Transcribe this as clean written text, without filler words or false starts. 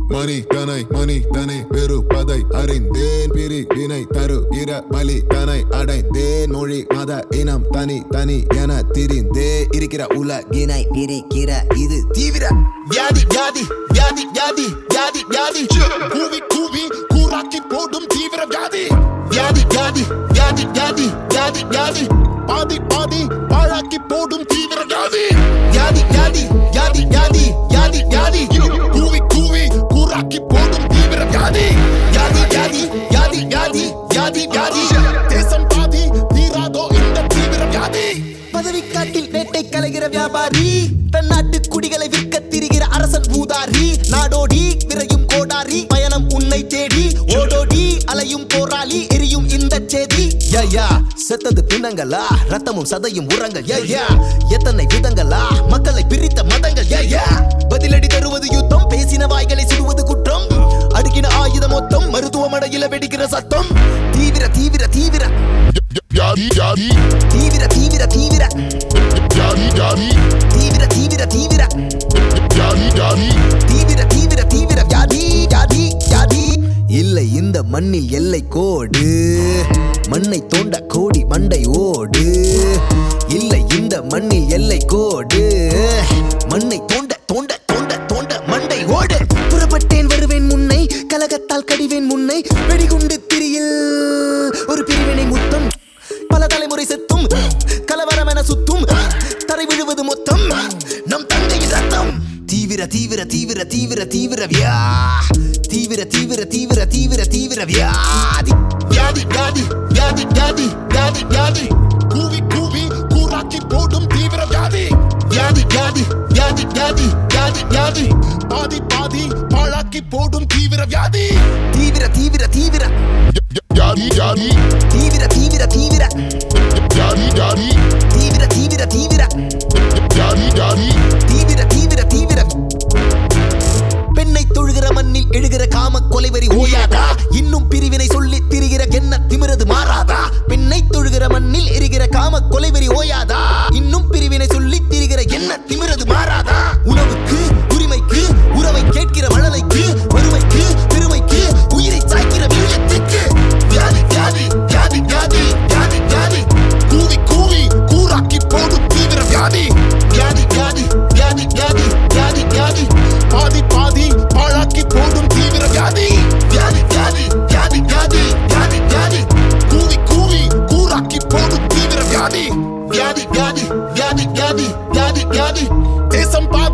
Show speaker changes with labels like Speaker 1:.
Speaker 1: மணி தனை வெறுப்பதை அறிந்தேன் பிரிவினை தருகிற பலி தனை அடைந்தேன் மொழி மத இனம் தனி தனி என திரிந்தே இருக்கிற உலகினை பிரிக்கிற இது தீவிர வியாதி வியாதி வியாதி வியாதி வியாதி வியாதி கூவி கூவி கூறாக்கி போடும் தீவிர வியாதி வியாதி வியாதி வியாதி வியாதி வியாதி வியாதி பாதி பாதி பாழாக்கி போடும் தீவிர வியாதி வியாதி வியாதி வியாதி வியாதி வியாதி வியாதி கூவி கூவி கூறாக்கி போடும் தீவிர வியாதி வியாதி வியாதி வியாதி வியாதி வியாதி வியாதி தேசம் பாதி தீராதோ இந்த தீவிர வியாதி
Speaker 2: பதவிக்காட்டில் வேட்டை கலைகிற வியாபாரி தன் நாட்டு குடிகளை விற்க திரிகிற அரசன் பூதாரி நாடோடி விரையும் கோடாரி பயணம் உன்னை தேடி ஓடோடி அலையும் போராளி எரியும் இந்த செய்தி செத்தது பிணங்களா ரத்தமும் சதையும் உரங்கள் எத்தனை விதங்களா மக்களை பிரித்த மதங்கள் பதிலடி தருவது யுத்தம் பேசின வாய்களை சுடுவது குற்றம் அடுக்கின ஆயுத மொத்தம் மருத்துவமனையில வெடிக்கிற சத்தம் தீவிர தீவிர தீவிர தீவிர தீவிர தீவிர தீவிர தீவிர தீவிர தீவிர தீவிர தீவிர வியாதி வியாதி வியாதி இல்லை இந்த மண்ணில் எல்லை கோடு மண்ணை தோண்ட கோடி மண்டை ஓடு இல்லை இந்த மண்ணில் எல்லை கோடு மண்ணை தோண்ட தோண்ட தோண்ட தோண்ட மண்டை ஓடு புறப்பட்டேன் வருவேன் முன்னை கலகத்தால் கடிவேன் முன்னை வெடிகுண்டு திரியில் ஒரு பிரிவினை முத்தம் பல தலைமுறை செத்தும் கலவரம் என சுத்தும் தரை விழுவது மொத்தம் நம் தங்கையின் ரத்தம் தீவிர தீவிர தீவிர தீவிர தீவிர தீவிர தீவிர தீவிர தீவிர தீவிர வியாதி
Speaker 1: வியாதி வியாதி வியாதி வியாதி வியாதி வியாதி கூவி கூவி கூறாக்கி போடும் தீவிர வியாதி வியாதி வியாதி வியாதி வியாதி வியாதி வியாதி பாதி பாதி பாழாக்கி போடும் தீவிர வியாதி
Speaker 2: தீவிர தீவிர தீவிர
Speaker 1: வியாதி வியாதி
Speaker 2: தீவிர தீவிர தீவிர
Speaker 1: வியாதி வியாதி
Speaker 2: தீவிர தீவிர தீவிர
Speaker 1: வியாதி வியாதி
Speaker 2: தீவிர தீவிர தீவிர பெண்ணை தொழுகிற மண்ணில் எழுகிற காம கொலைவரி ஓயாதா இன்னும் பிரிவினை சொல்லி திரிகிற என்ன திமிரது மாறாதா பெண்ணை தொழுகிற மண்ணில் எரிகிற காம கொலைவரி ஓயாதா இன்னும் பிரிவினை சொல்லி திரிகிற என்ன திமிரது மாறாதா உணவுக்கு உரிமைக்கு உறவை கேட்கிற வளலைக்கு வறுமைக்கு பெருமைக்கு உயிரை சாய்க்கிற வீரியத்துக்கு
Speaker 1: வியாதி வியாதி வியாதி வியாதி வியாதி வியாதி கூவி கூவி கூறாக்கி போடும் தீவிர வியாதி வியாதி வியாதி வியாதி வியாதி வியாதி வியாதி பாதி பாதி பாழாக்கி போடும் தீவிர வியாதி வியாதி வியாதி வியாதி வியாதி வியாதி வியாதி கூவி கூவி கூறாக்கி போடும் தீவிர வியாதி வியாதி வியாதி வியாதி வியாதி வியாதி வியாதி தேசம்